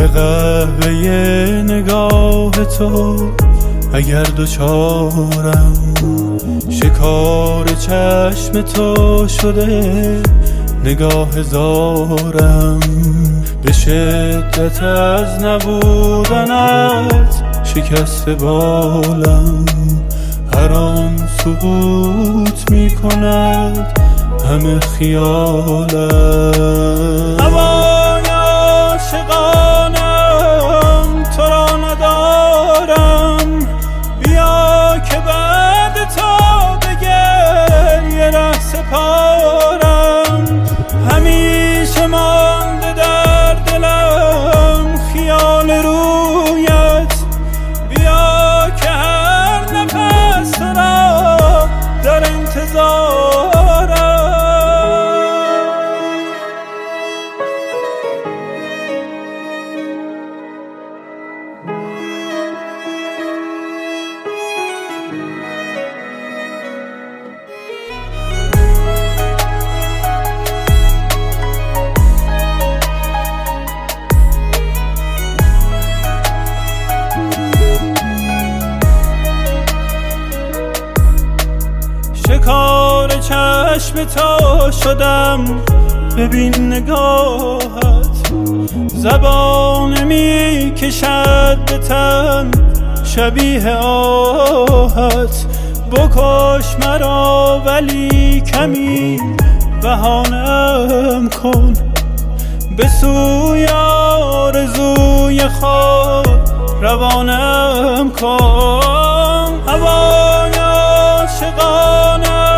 به قهوه نگاه تو اگر دوچارم، شکار چشم تو شده نگاه زارم. به شدت از نبودنت شکست بالم، هر آن سقوط می کند همه خیالم. هوای عاشقانم تو را ندارم، بیا که بعد تو به گریه ره سپارم. همیشه مانده در دلم خیال رویت، بیا که هر نفس تو را در انتظارم. شکار چشم تو شدم، ببین نگاهت زبان می کشد به تن شبیه آهت. بکش مرا ولی کمی بهانم کن، به سوی آرزوی خود روانم کن. هوای عاشقانم